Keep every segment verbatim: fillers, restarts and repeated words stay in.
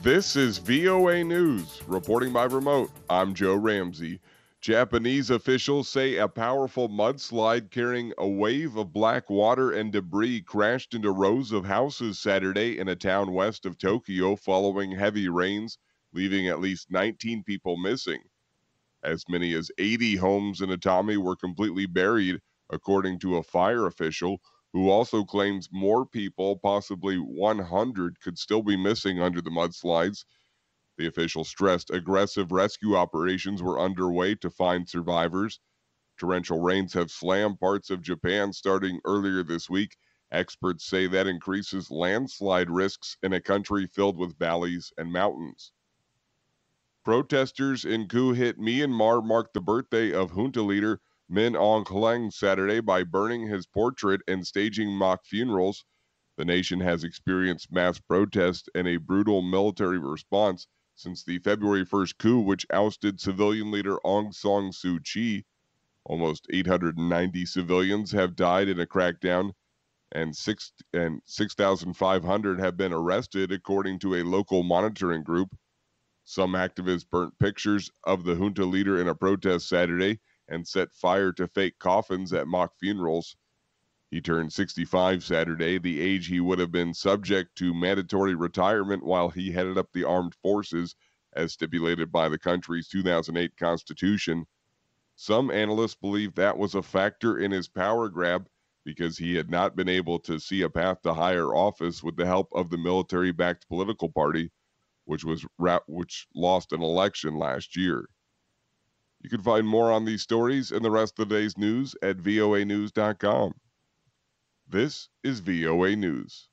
This is V O A News. Reporting by remote, I'm Joe Ramsey. Japanese officials say a powerful mudslide carrying a wave of black water and debris crashed into rows of houses Saturday in a town west of Tokyo following heavy rains, leaving at least nineteen people missing. As many as eighty homes in Atami were completely buried, according to a fire official, who also claims more people, possibly one hundred, could still be missing under the mudslides. The official stressed aggressive rescue operations were underway to find survivors. Torrential rains have slammed parts of Japan starting earlier this week. Experts say that increases landslide risks in a country filled with valleys and mountains. Protesters in coup-hit Myanmar marked the birthday of junta leader Min Aung Hlaing Saturday by burning his portrait and staging mock funerals. The nation has experienced mass protests and a brutal military response since the February first coup, which ousted civilian leader Aung San Suu Kyi. Almost eight hundred ninety civilians have died in a crackdown, and six and six thousand five hundred have been arrested, according to a local monitoring group. Some activists burnt pictures of the junta leader in a protest Saturday and set fire to fake coffins at mock funerals. He turned sixty-five Saturday, the age he would have been subject to mandatory retirement while he headed up the armed forces, as stipulated by the country's two thousand eight constitution. Some analysts believe that was a factor in his power grab because he had not been able to see a path to higher office with the help of the military-backed political party, which was which lost an election last year. You can find more on these stories and the rest of the day's news at V O A news dot com. This is V O A News.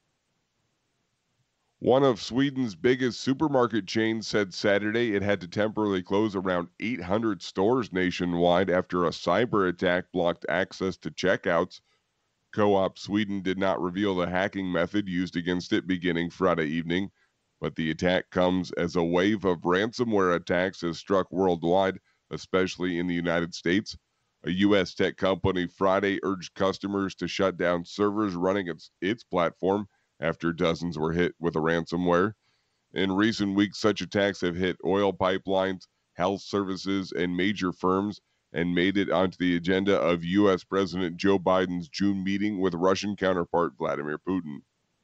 One of Sweden's biggest supermarket chains said Saturday it had to temporarily close around eight hundred stores nationwide after a cyber attack blocked access to checkouts. Co-op Sweden did not reveal the hacking method used against it beginning Friday evening, but the attack comes as a wave of ransomware attacks has struck worldwide, especially in the United States. A U S tech company Friday urged customers to shut down servers running its, its platform after dozens were hit with a ransomware. In recent weeks, such attacks have hit oil pipelines, health services, and major firms, and made it onto the agenda of U S President Joe Biden's June meeting with Russian counterpart Vladimir Putin.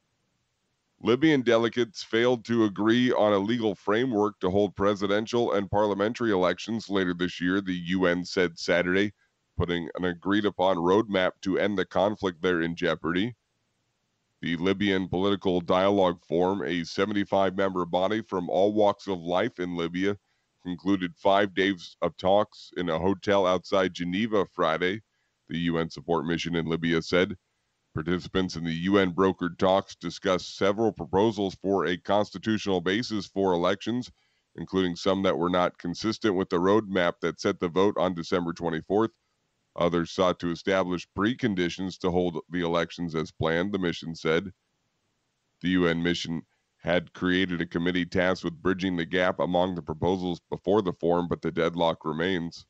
Libyan delegates failed to agree on a legal framework to hold presidential and parliamentary elections later this year, the U N said Saturday, putting an agreed-upon roadmap to end the conflict there in jeopardy. The Libyan Political Dialogue Forum, a seventy-five member body from all walks of life in Libya, concluded five days of talks in a hotel outside Geneva Friday, the U N support mission in Libya said. Participants in the U N-brokered talks discussed several proposals for a constitutional basis for elections, including some that were not consistent with the roadmap that set the vote on December twenty-fourth. Others sought to establish preconditions to hold the elections as planned, the mission said. The U N mission had created a committee tasked with bridging the gap among the proposals before the forum, but the deadlock remains.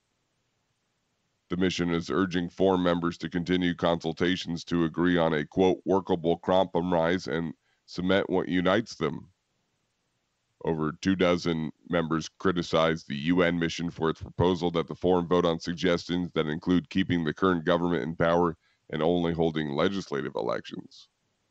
The mission is urging forum members to continue consultations to agree on a, quote, workable compromise and cement what unites them. Over two dozen members criticized the U N mission for its proposal that the forum vote on suggestions that include keeping the current government in power and only holding legislative elections.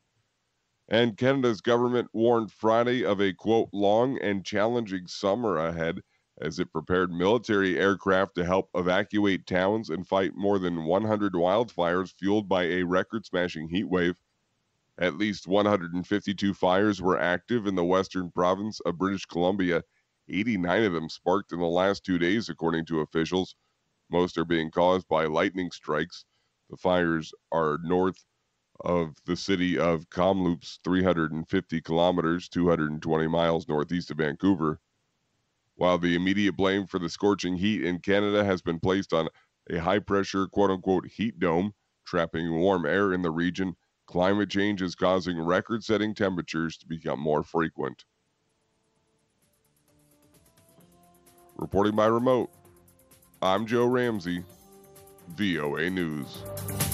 And Canada's government warned Friday of a, quote, long and challenging summer ahead as it prepared military aircraft to help evacuate towns and fight more than one hundred wildfires fueled by a record-smashing heat wave. At least one hundred fifty-two fires were active in the western province of British Columbia. eighty-nine of them sparked in the last two days, according to officials. Most are being caused by lightning strikes. The fires are north of the city of Kamloops, three hundred fifty kilometers, two hundred twenty miles northeast of Vancouver. While the immediate blame for the scorching heat in Canada has been placed on a high-pressure, quote-unquote, heat dome, trapping warm air in the region, climate change is causing record-setting temperatures to become more frequent. Reporting by remote, I'm Joe Ramsey, V O A News.